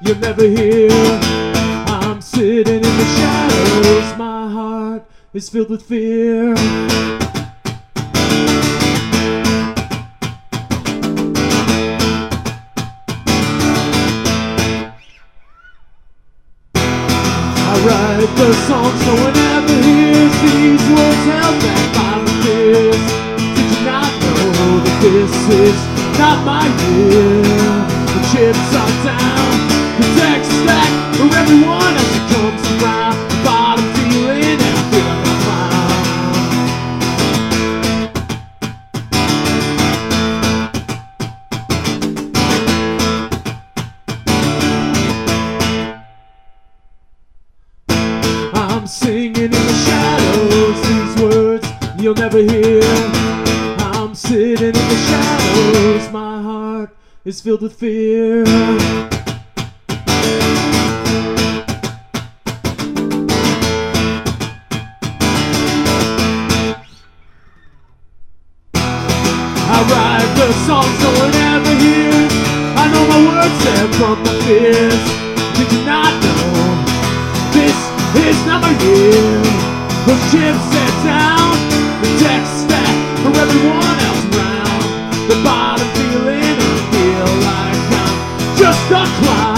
you'll never hear. I'm sitting in the shadows, my heart is filled with fear. I write the songs no one ever hears. These words held back by my fears. Did you not know that this is not my year? The chips are down, the deck's stacked for everyone else who comes around. The bottom feeling and I feel like a clown. I'm singing in the shadows, these words you'll never hear. I'm sitting in the shadows, my heart is filled with fear. I write the songs no one ever hears. I know my words there from my fears. Did you not know this is not my year? Those chips set down, the deck's stacked for everyone else around. The bottom feeling, I feel like I'm just a clown.